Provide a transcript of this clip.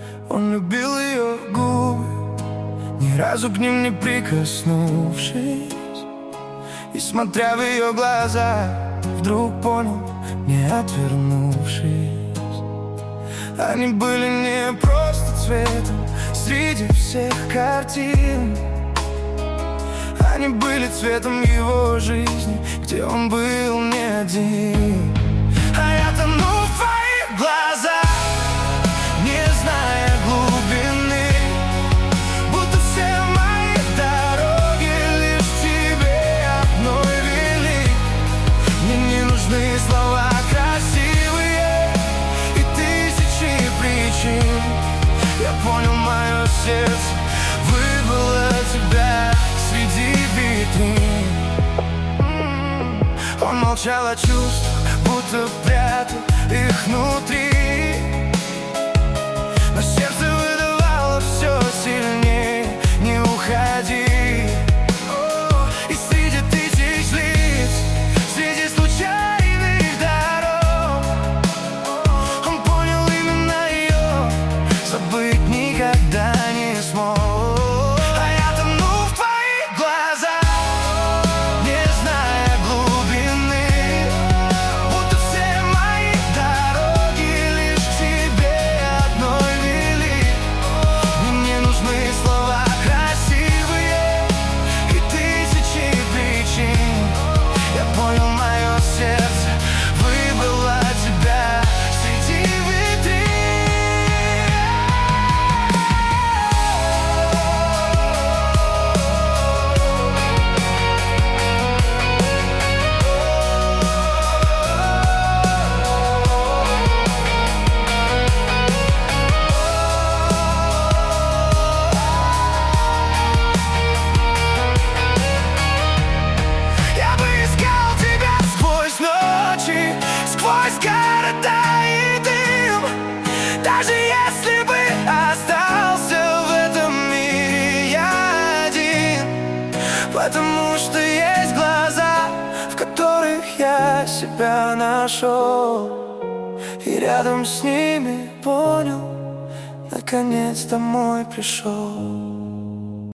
Он любил ее губы, ни разу к ним не прикоснувшись. И смотря в ее глаза, вдруг понял, не отвернувшись: они были не просто цветом среди всех картин. Они были цветом его жизни, где он был не один. А я тону в твоих глазах, не зная глубины, будто все мои дороги лишь тебе одной вели. Мне не нужны слова красивые и тысячи причин. Я понял, мое сердце выбрало тебя среди витрин. Он молчал о чувствах, будто прятал их внутри, но сердце выдавало все сильнее: не уходи. И среди тысяч лиц, среди случайных дорог, он понял именно ее, забыть никогда не смог. Сквозь города и дым, даже если бы остался в этом мире я один. Потому что есть глаза, в которых я себя нашел, и рядом с ними понял, наконец домой пришел.